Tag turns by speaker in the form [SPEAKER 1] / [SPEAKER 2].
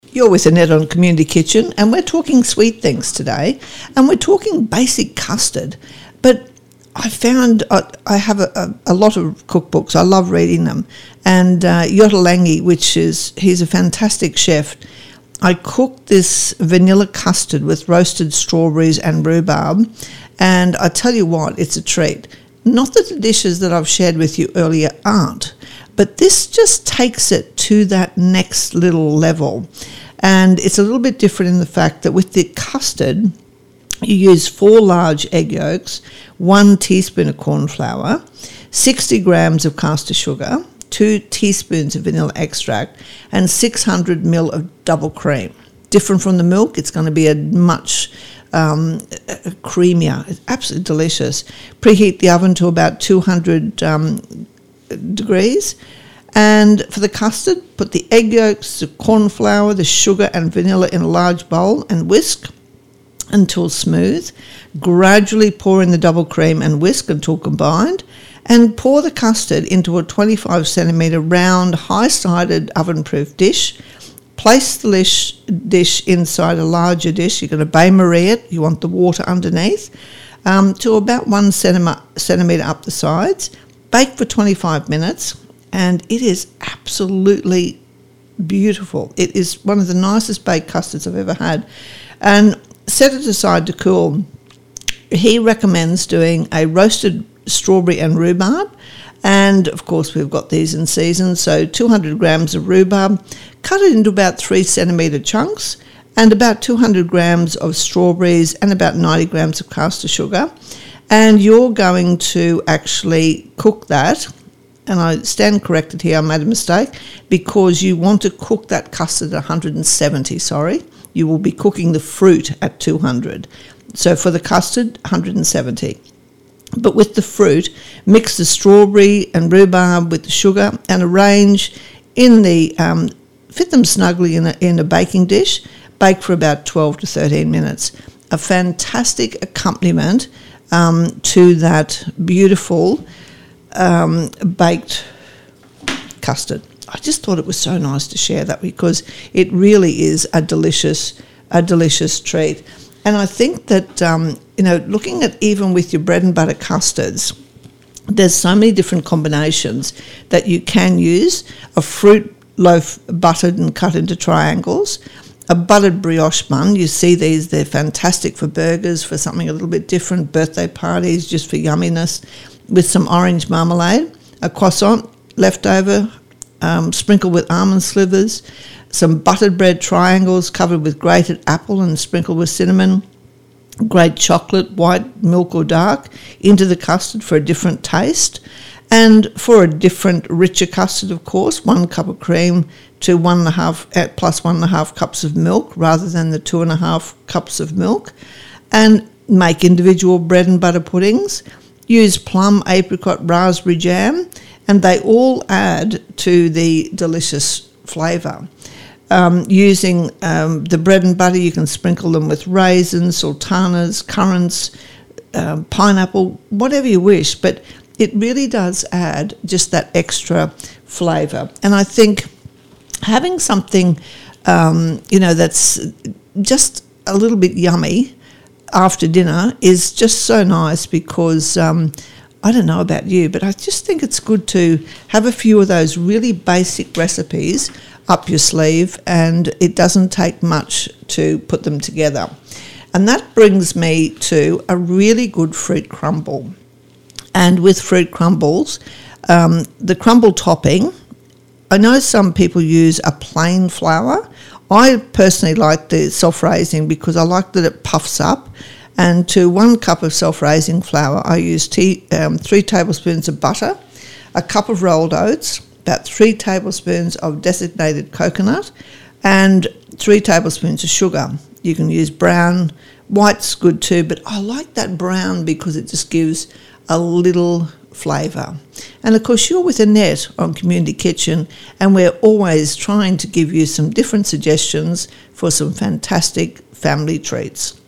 [SPEAKER 1] You're with Annette on Community Kitchen, and we're talking sweet things today, and we're talking basic custard. But I found I have a lot of cookbooks. I love reading them. And Jutta Lange, he's a fantastic chef. I cooked this vanilla custard with roasted strawberries and rhubarb, and I tell you what, it's a treat. Not that the dishes that I've shared with you earlier aren't, but this just takes it to that next little level. And it's a little bit different in the fact that with the custard, you use 4 large egg yolks, 1 teaspoon of corn flour, 60 grams of caster sugar, 2 teaspoons of vanilla extract, and 600 ml of double cream. Different from the milk, it's going to be a much creamier. It's absolutely delicious. Preheat the oven to about 200 degrees. And for the custard, put the egg yolks, the corn flour, the sugar and vanilla in a large bowl and whisk until smooth. Gradually pour in the double cream and whisk until combined. And pour the custard into a 25 centimetre round, high-sided oven-proof dish. Place the dish inside a larger dish. You're going to bain-marie it. You want the water underneath to about 1 centimetre up the sides. Bake for 25 minutes. And it is absolutely beautiful. It is one of the nicest baked custards I've ever had. And set it aside to cool. He recommends doing a roasted strawberry and rhubarb. And, of course, we've got these in season. So 200 grams of rhubarb. Cut it into about 3 centimetre chunks. And about 200 grams of strawberries and about 90 grams of caster sugar. And you're going to actually cook that. And I stand corrected here, I made a mistake, because you want to cook that custard at 170, You will be cooking the fruit at 200. So for the custard, 170. But with the fruit, mix the strawberry and rhubarb with the sugar and arrange in the, fit them snugly in a baking dish. Bake for about 12 to 13 minutes. A fantastic accompaniment to that beautiful baked custard. I just thought it was so nice to share that because it really is a delicious treat. And I think that, looking at even with your bread and butter custards, there's so many different combinations that you can use. A fruit loaf buttered and cut into triangles. A buttered brioche bun. You see these, they're fantastic for burgers, for something a little bit different, birthday parties, just for yumminess. With some orange marmalade, a croissant leftover, sprinkled with almond slivers, some buttered bread triangles covered with grated apple and sprinkled with cinnamon, grate chocolate, white, milk or dark, into the custard for a different taste. And for a different, richer custard, of course, 1 cup of cream to 1.5 plus 1.5 cups of milk rather than the 2.5 cups of milk. And make individual bread and butter puddings. Use plum, apricot, raspberry jam, and they all add to the delicious flavour. Using the bread and butter, you can sprinkle them with raisins, sultanas, currants, pineapple, whatever you wish, but it really does add just that extra flavour. And I think having something, that's just a little bit yummy after dinner is just so nice because I don't know about you, but I just think it's good to have a few of those really basic recipes up your sleeve, and it doesn't take much to put them together. And that brings me to a really good fruit crumble. And with fruit crumbles, the crumble topping, I know some people use a plain flour. I personally like the self-raising because I like that it puffs up. And to 1 cup of self-raising flour, I use 3 tablespoons of butter, a cup of rolled oats, about 3 tablespoons of desiccated coconut, and 3 tablespoons of sugar. You can use brown, white's good too, but I like that brown because it just gives a little flavour. And of course, you're with Annette on Community Kitchen, and we're always trying to give you some different suggestions for some fantastic family treats.